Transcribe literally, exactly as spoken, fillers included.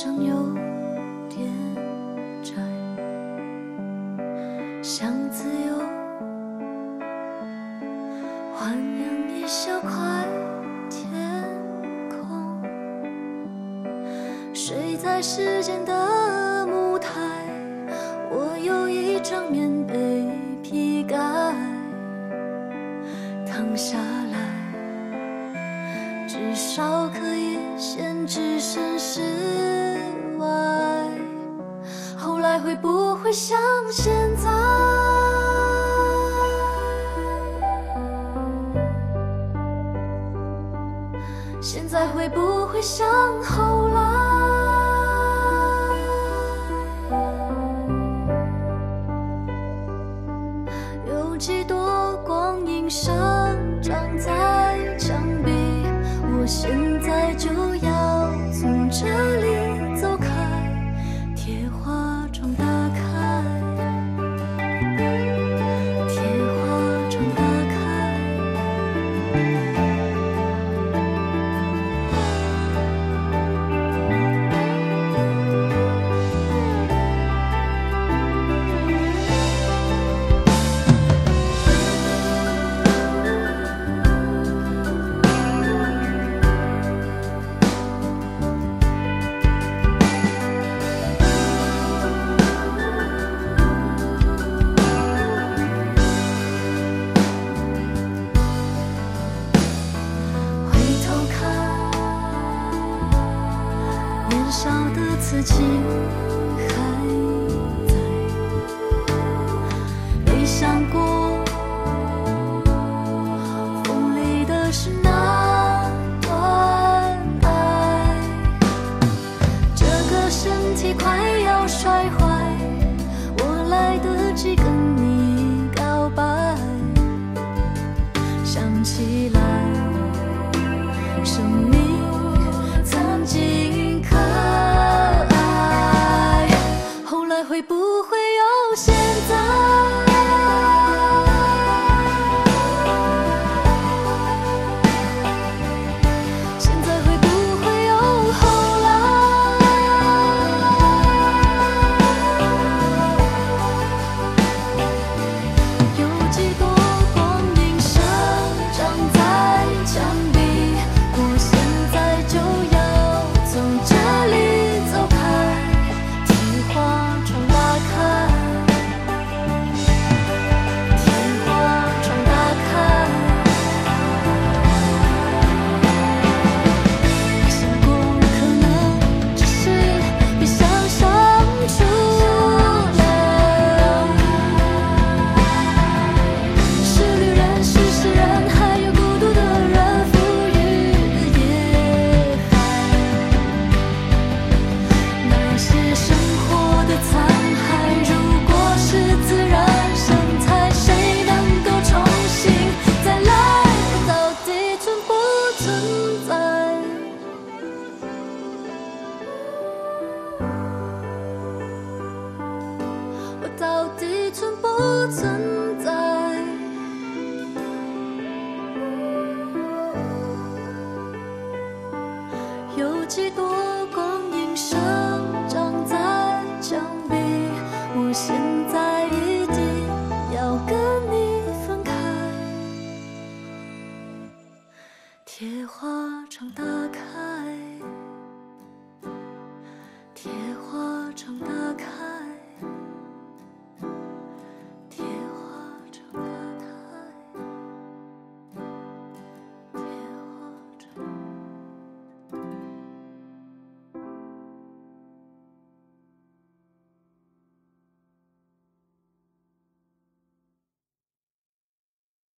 生有点窄，想自由，豢养一小块天空，睡在时间的舞台，我有一张棉被披盖，躺下来，至少可以先置身事外。后来会不会像现在？现在会不会像后来？有几朵光影生长在墙壁，我现在就要从这里走开，铁花窗打开，铁花窗打开。小的刺青还在，没想过锋利的是那段爱，这个身体快要摔坏，我来得及跟你告白，想起来生命曾经可爱，后来会不会有现在？现在会不会有后来？有几朵光影生长在墙壁，我现在就要从这里走开，铁花窗打开，铁花窗打开。想过可能只是比想象出来，是旅人，是诗人，还有孤独的人，浮于野海。那些生活的残骸，如果是自然生态，谁能够重新再来？到底存不存在？我到底存不存